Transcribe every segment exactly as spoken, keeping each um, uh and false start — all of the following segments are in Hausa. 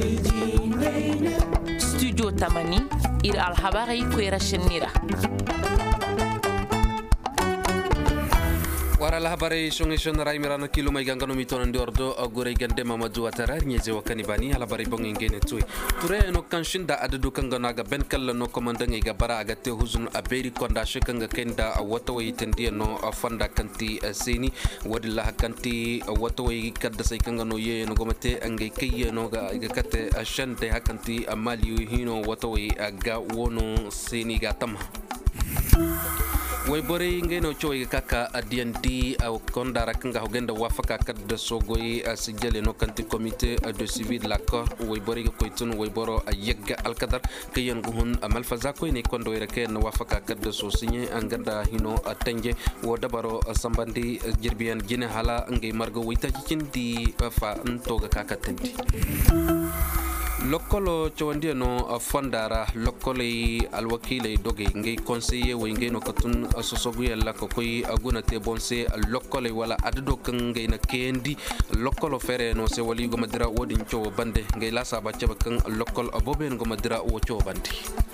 Studio Tamani ir alhabari kwera shenira. Wara lahabari shongi shona rai mirana kilo mai gangano mitona ndiordo agore gande mamadu atara nyeze wakani bani halabari bongi ngene tui ture no kanshinda adadu kangana ga ben kala no komandanga ga bara agate huzun aberi konda shekanga kenda wato yi tendia no afanda kanti seni wadilla kanti wato yi kadda sai kangano ye no gomate angai kiye no ga ga kate ashante hakanti amali hino wato yi aga wono seni ga tamha way bore ngeno choy kaka adiendi au kondara kanga hogenda wafaka kadda sogoy asijale no kanti comité de civil l'accord way bore ko itun way boro ayega alkadar kayen guhun amal fazako ni kondo reke no wafaka kadda so signé anganda hino atanje wo dabaro sambandi jirbiyan jine hala ngay margo wita cindi fa ntoga kaka tendi lokolo chawandi no fondara lokole alwakile doge ngay conseiller way ngay no katun sosogu yalla ko koy aguna te bonse lokole wala addo kan ngay na kendi lokolo fere no se wali go madira wodin chowo bande ngay la saba chaba kan lokol aboben go madira wo chowo bande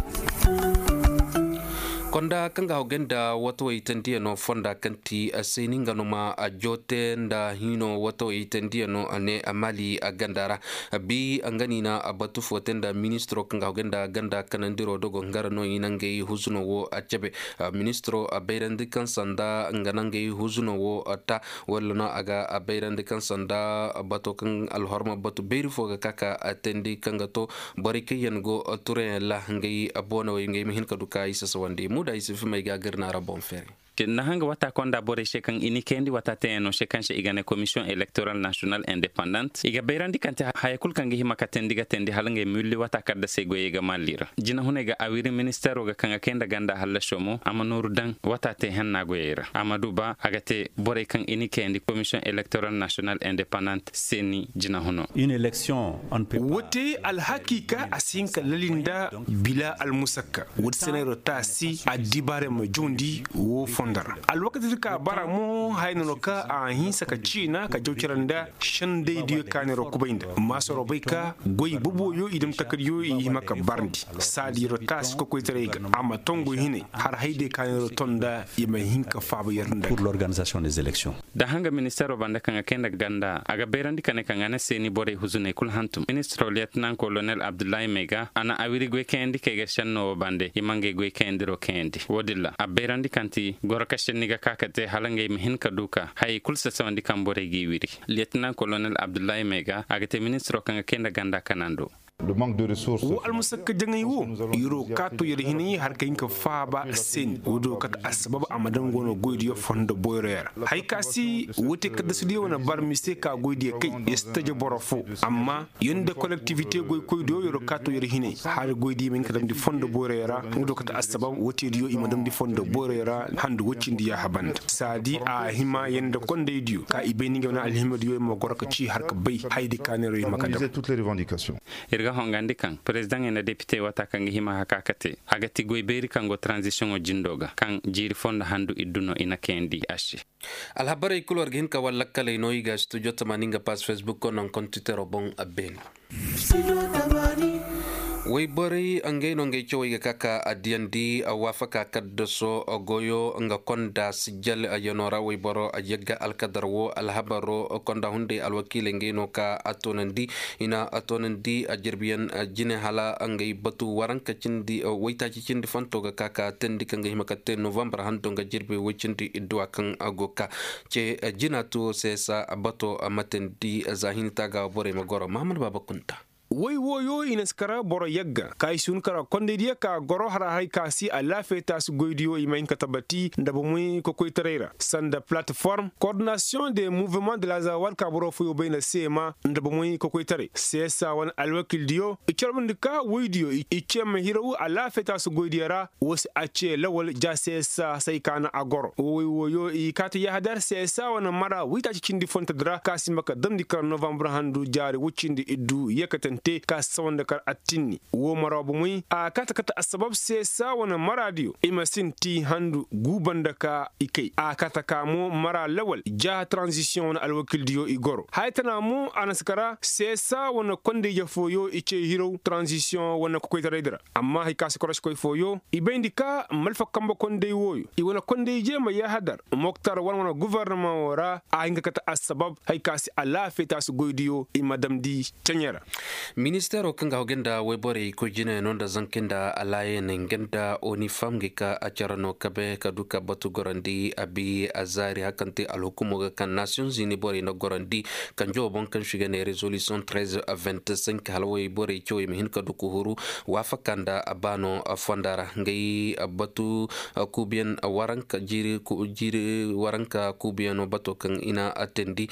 konda kanga hogenda wato itendia no fonda kanti aseninga no ma ajote nda hino wato itendia no ane amali agandara bi anganina abatu fotenda ministro kanga hogenda ganda kanandiro dogo ngara no inange huzuno wo achebe ministro abeirandi kansanda nganange huzuno wo ata wallana aga abeirandi kansanda bato kan alhorma batu beiri foga kaka atendi kanga to barike yengo ture la ngai abona wo ngai mihin kaduka isa sawandi muda isi fuma iga garna rabon fere na hanga wata konda bore shekan inikendi wata teno shekan she igane commission electoral national independent iga beirandi kante hayakul kangi hima katendiga tendi halange mulli wata kadda sego iga malira jina hunega awiri ministero ga kanga kenda ganda halla shomo amanuru dan wata te hanna goyera amaduba agate bore kan inikendi commission electoral national independent seni jina huno une élection on peut wote al hakika asinka lalinda bila al musakka wot senero tasi adibare majundi wo alwakati ka bara mo hayno ka a hinsa ka china ka jawciranda shande diyo kanero kubainda masoro bayka goy bubo yo idum takriyo yi maka barndi sadi rotas ko koy terega ama tongo hine har hayde kanero tonda yima hinka faba yarnda pour l'organisation des élections da hanga ministero banda kanga kenda ganda aga berandi kane kanga na seni bore huzune kul hantum ministro lieutenant colonel abdullahi mega ana awiri goy kendi kege shanno bande imange goy kendiro kendi wodilla aberandi kanti gorakasheniga kakate halangay mihin kaduka hay kulsa sawandi kambore giwiri lieutenant colonel abdullahi mega agate ministro kanga kenda ganda kanando le manque de ressources wo almusakka jangay wo yiro kato yiri hini har kayin ka faba sen wodo kat asbab amadan gono goydiyo fondo boyrer hay kasi wote kad sudiyo wana bar mistake goydiyo kay estaje borofo amma yende collectivité goy koydo yiro kato yiri hini har goydi min kadam di fondo boyrera wodo kat asbab wote diyo imadam di fondo boyrera handu wocindi ya haband sadi a hima yende konde diyo ka ibeni ngona alhimadiyo mo goraka ci har ka bay haydi kanero makadam toutes les revendications hongandi kan president ena député wata kan hima hakakate agati goy beri kango transition o jindoga kan jiri fonda handu idduno ina kendi ashi alhabari kulor gin ka walla kale no iga studio tamaninga pas facebook konon kontitero bon abeni way bari angay no ngay choy ga kaka adiandi awafaka kadso goyo nga konda sijal ayonora way boro ayega alkadarwo alhabaro konda hunde alwakile ngay no ka atonandi ina atonandi ajirbiyan jine hala angay batu waranka cindi wayta ci cindi fanto ga kaka tendi kanga himakate november hando nga jirbe wicindi idwa kan agoka ce jinatu sesa bato amatendi zahinta ga bore magoro Muhammad Babakunta way woyo inaskara boro yagga kai sun kara konde dia ka goro hara hay kasi ala feta su goidio imain katabati ndabo muy ko koy terera sanda plateforme coordination des mouvements de la zawal ka boro fu yobena sema ndabo muy ko koy tere sesa wan alwakil dio icharbundika woidio ichem hirawu ala feta su goidiara wos ache lawal ja sesa sai kana agoro way woyo i kata ya hadar sesa wan mara wita cindi fonta dra kasi maka damdi kar november handu jari wucindi iddu yekaten kante ka sawanda kar attinni wo marabu muy a kata kata asbab se sa wana maradio imasin ti handu gubanda ka ikai a kata kamo mara lawal ja transition alwakil diyo igoro haytana mu anaskara se sa wana konde ya foyo ice hero transition wana ko koyta redra amma hay kas korosh koy foyo ibendika malfa kamba konde woyo i wana konde je ma ya hadar moktar wana wana gouvernement wora a hinga kata asbab hay kas ala feta su goydiyo i madam di tanyara ministero kanga hogenda webore ko jine nonda zankenda alaye ngenda oni famge ka acharano kabe kaduka batu gorandi abi azari hakante alhukumo kan nations ini bore no gorandi kanjo bon kan shigane resolution treize vingt-cinq halwe bore choy mihin kaduku huru wafakanda abano fondara ngai batu kubien waranka jiri ku jiri waranka kubiano batu kan ina atendi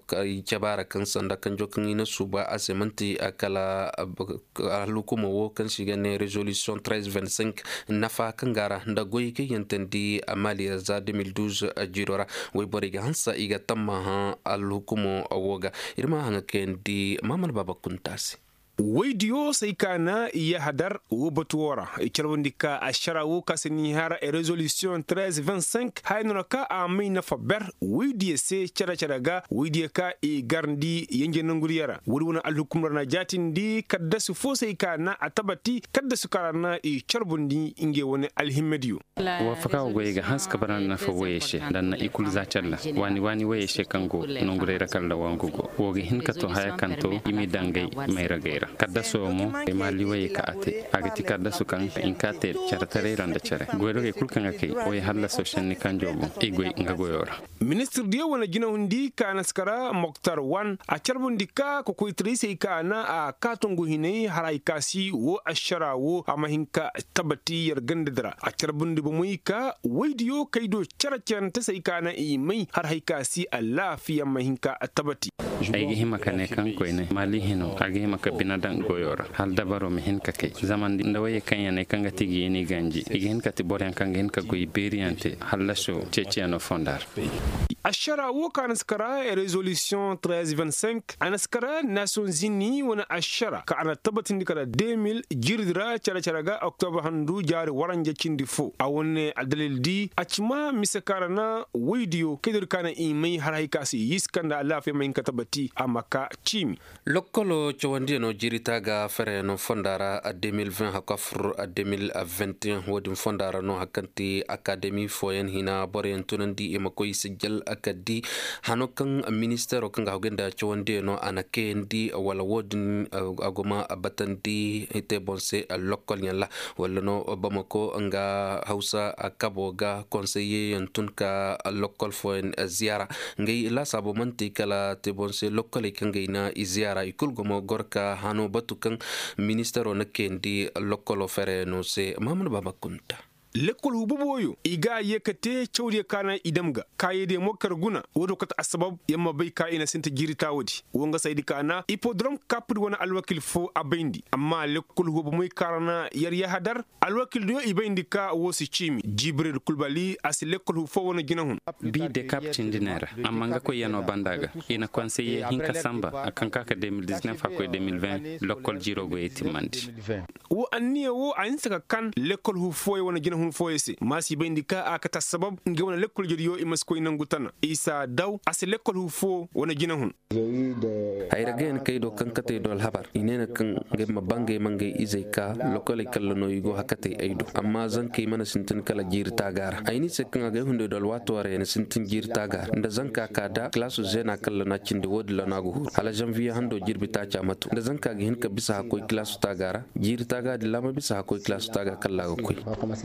jabara kan sanda kanjo kan ina suba asemanti akala alhukumo wo kan shigane resolution treize vingt-cinq nafa kangara ndagoy ke yantendi amali za deux mille douze jirora way boriga hansa iga tamma ha alhukumo awoga irma hanga kendi mamal baba kuntasi waydiyo sai kana iya hadar wo batuwara ikirwandika ashara wo kasini hara e resolution treize vingt-cinq haynora ka a mai na faber waydiye se cara cara ga waydiye ka e garndi yenge nanguriyara wuri wona alhukumar na jatin di kadda su fo sai kana atabati kadda su karana e charbundi inge woni alhimmediyo wa faka go ga haska baran na fa wayeshe dan na ikul za challa wani wani wayeshe kango nongure rakalla wangugo woge hinkato haya kanto imi dangay mai ragaira kadda somo e mali waye ka ate agati kadda su kan in kate charatare randa chare goyro ke kulkan ake o ya halla so shanni kanjobo e goy ngagoyora ministre diyo wana jina hundi kana skara moktar wan a charbundi ka ko koitrise kana a katongo hinai harai kasi wo ashara wo amahinka tabati yar gandadra a charbundi bu muy ka waydiyo kaydo charachan ta sai kana i mai har haikasi a lafiya mahinka tabati ay hima kane kan koyne mali hino agi hima ka binadan goyora hal dabaro mi hin ka kay zaman dinda waye kanya ne kanga tigi ni ganji igi hin ka ti boren kanga hin ka goy beriante halla so checheno fondar ashara wo kana skara e resolution treize vingt-cinq ana skara nations unies wana ashara ka ana tabatin dikala deux mille jirdira cara cara ga octobre handu jari waranja cindi fo awone adalil di achima misakarana waydiyo kedir kana imai har haikasi yiskanda ala fe mai katabati amaka chimi lokolo chawandi no jirita ga fere no fondara a deux mille vingt hakafur a deux mille vingt et un wodi fondara no hakanti academy foyen hina boren tunandi e makoy sijal akadi hanokan ministero kanga hogenda chawandi no anake ndi wala wodin agoma abatandi ite bonse lokol nyala wala no bamako nga hausa akaboga conseiller yantunka lokol foyen ziara ngai la sabo manti kala te bonse lokol kanga ina ziara ikul gomo gorka hano batukan ministero nakendi lokol fere no se mamad baba kunta lekol hububoyo iga yekate chawdi kana idamga kayede mokar guna wodo kata asbab yamma bay ka ina sinta jirita wodi wonga saydi kana ipodrom kapri wona alwakil fo abendi amma lekol hubu moy karana yar ya hadar alwakil do ibendi ka wosi chimi jibril kulbali as lekol hu fo wona ginahun bi de captain dinera amma nga ko yano bandaga ina conseiller hinka samba akanka ka deux mille dix-neuf ko deux mille vingt lokol jiro go etimandi wo anniya wo ansaka kan lekol hu fo wona ginahun hun foyese masi bendika akata sabab nge wona lekkol jodi yo imas koy nangutana isa daw as lekkol hu fo wona jina hun hayra gen kaydo kankate dol habar inena kan nge mabange mange izeka lokole kala no yugo hakate aydo amma zan kay mana sintin kala jirta gar ayni se kan ga hunde dol watore ne sintin jirta gar nda zanka kada klasu zena kala na cinde wodi la nago hur hala janvier hando jirbita chamatu nda zanka ga hin ka bisa hakoy klasu tagara jirta ga dilama bisa hakoy klasu taga kala go koy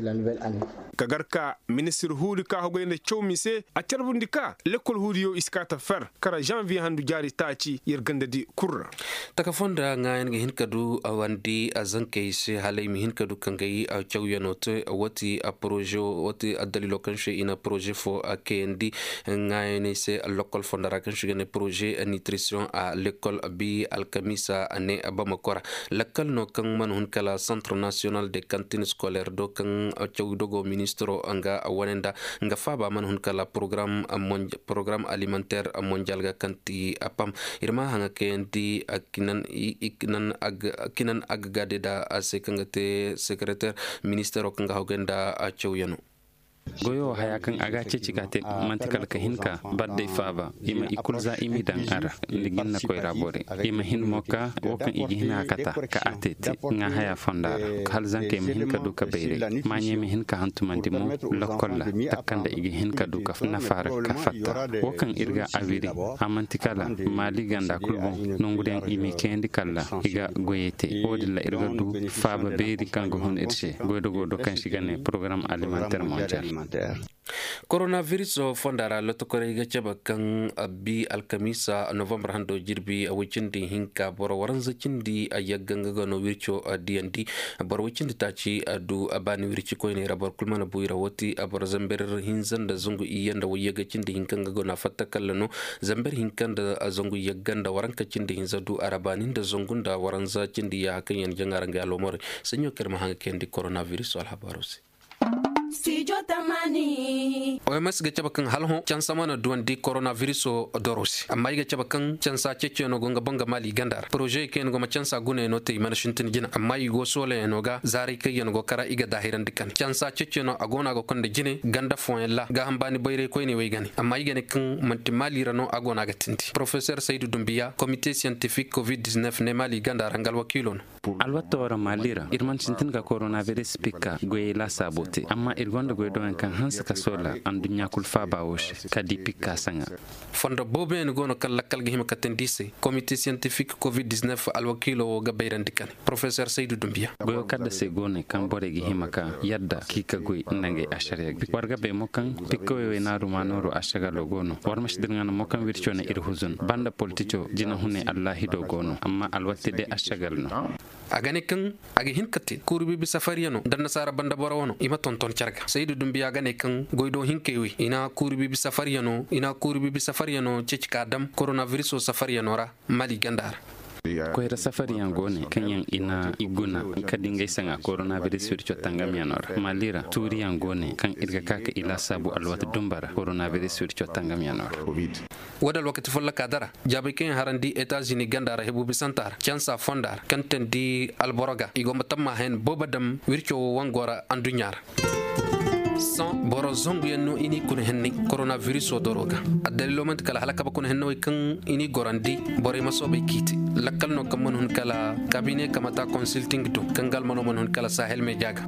kagarka ministre huudi ka hogoyne chowmise a carbundi ka l'école huudiyo iskata fer kara janvier handu jari taci yergande di kurra taka fonda ngayen ge hinkadu awandi azanke se halay mi hinkadu kangai a chawyanote wati a projet wati adalilo kanche ina projet fo a kendi ngayen se local fondara kanche gene projet nutrition a l'école bi alkamisa ane abamakora lakal no kan man hun kala centre national de cantine scolaire do kan chawdogo ministro anga wanenda nga faba man hun kala programme programme alimentaire mondial ga kanti apam irma hanga kenti akinan ikinan ag kinan ag gadeda asekangate secrétaire ministre okanga hogenda a chawyano goyo haya kan aga ce cikate mantikal ka hinka badde faba ima ikulza imi dan ara ligin na koy rabore ima hin moka wokan igi hina kata ka ateti nga haya fondara hal zanke mi hinka duka beere manye mi hinka hantumandi mo lokolla takanda igi hinka duka na fara ka fatta wokan irga aviri amantikala mali ganda kulbo nonguden imi kendi kala iga goyete odilla irga du faba beeri kango hon irse godo godo kan shigane programme alimentaire mondial coronavirus o fondara lotokore ga caba kan abi alkamisa november hando jirbi a wicindi hinka boro waranza cindi a yagganga gano wircho a dnd boro wicindi taci adu abani wirchi ko ne rabar kulmana buira woti a boro zamber hinzan da zungu iyanda wayaga cindi hinkanga gona fatta kallano zamber hinkanda a zungu yagganda waranka cindi hinzadu arabanin da zungunda waranza cindi ya hakan yan jangaranga alomore sanyo kerma hanga kendi coronavirus wal habarusi Studio Tamani. O M S ga cabakan halho can samana duwan di coronavirus o dorosi amma ga cabakan can sa cece no gonga banga mali gandar projet ken go ma can sa gune no te mana shintin gina amma igo sole no ga zari kai no go kara iga dahiran dikan can sa cece no agona go konde gine ganda fon la ga hambani bayre koy ne way gani amma iga ne kan manti mali rano agona ga tinti professeur Saidou Doumbia comité scientifique covid dix-neuf ne mali gandar ngal wakilon alwato wara malira irman shintin ga coronavirus pika goye la sabote amma irgonda goy don kan hansa ka sola andu nyakul fa bawosh kadi pika sanga fondo bobe en gono kala kalga hima katendise comité scientifique covid dix-neuf alwakilo ga bayran dikan professeur Saidou Doumbia goyo kadda se gone kan bore gi hima ka yadda kika goy nange ashare warga be mokan pikko we na rumanoro ashaga lo gono warmash dirngana mokan wirchone ir huzun banda politico jina hunne allah hido gono amma alwatti de ashagal no agane kan age hin katti kurbi bi safariyano dan nasara banda borowono ima tonton charga Saidou Doumbia gane kan goydo hinkewi ina kurbi bi safariyano ina kurbi bi safariyano cecika dam coronavirus safariyano ra mali gandar koyra safari yan gone kanyan ina iguna kadi ngay sanga coronavirus wircho tangam yanor malira turi yan gone kan irga kaka ila sabu alwat dumbara coronavirus wircho tangam yanor wadal wakati folla kadara jabe ken harandi États-Unis gandara hebu bisantar chansa fondar kanten di alboroga igomba tamma hen bobadam wircho wangora andunyar sans boro zongu yenno ini kun henni coronavirus o doroga adalilo man kala halaka bakun henno kan ini gorandi bore masobe kiti lakal no kamon hun kala cabinet kamata consulting to kangal mano man hun kala sahel me jaga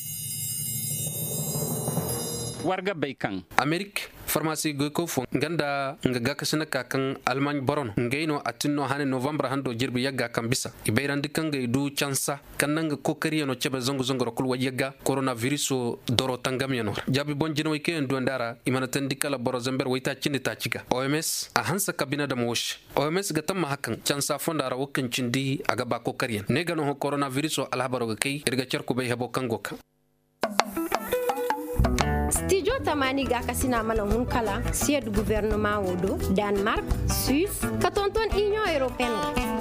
warga baykan Amerique pharmacie go fo ganda nga gakasina ka kan Allemagne boron ngeyno atinno hane november hando jirbi yagga kan bisa ibeyrandi kan ngay du chansa kan nga kokari no cebe zongo zongo rokul wayagga coronavirus doro tangam yano jabi bon jino ke ndo ndara imana tandikala boro zamber wayta cindi ta cika O M S a hansa kabina da mosh O M S ga tamma hakan chansa fondara wokan cindi aga ba kokari ne gano ho coronavirus alhabaro ga kai irga cerku bay habo kangoka Studio Tamani ga kasina malan hun kala sied gouvernement wodo Denmark, Suisse, katonton Union Européenne.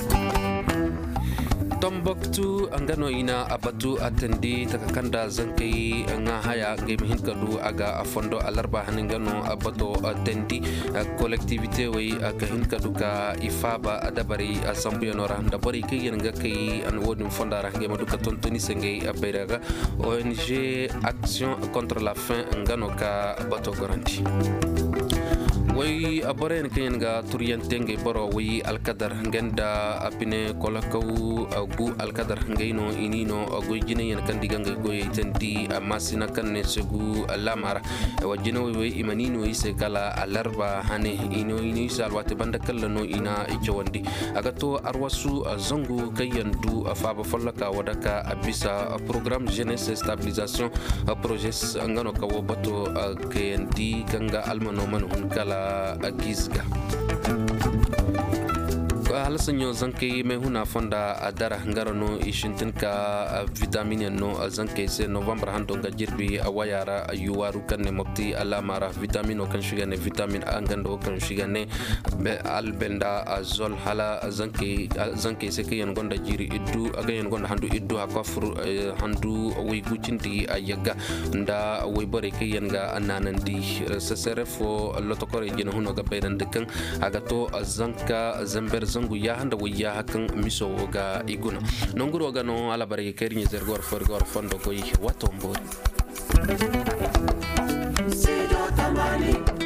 Tombouctou angano ina abatu atendi takakanda zankai nga haya game hinkadu aga afondo alarba haningano abato atendi collectivité way aga hinkadu ka ifaba adabari asambuya nora ndabari kay nga kay an wodum fondara ngema duka tontoni sengay aberaga O N G Action contre la faim ngano ka abato garanti way abore en ken ga turiyan tenge boro way alkadar ngenda apine kolakaw gu alkadar ngayno inino go jine yen kan diganga go yitendi masina kan ne segu lamara wajino way imanino ise kala alarba hane ino ini salwate banda kala no ina ichwandi agato arwasu zongu kayandu afaba follaka wadaka abisa programme jeunesse stabilisation projet ngano kawo bato kendi kanga almano man hun kala agizga hal sanyo zanke me huna fonda adara ngarono ishintin ka vitamine no zanke se november hando ga jirbi awayara yuwaru kanne mopti alamara vitamine kan shigane vitamine angando kan shigane be albenda azol hala zanke zanke se ke yan gonda jiri iddu aga yan gonda handu iddu akafur handu way gucinti ayaga nda way bore ke yan ga ananandi sesere fo lotokore jina huno ga baydan dekan aga to zanka zamber zangu ya handa wiya hakan miso ga iguna nonguro ga no ala bare kerni zergor forgor fondo goyi watombo Sido tamani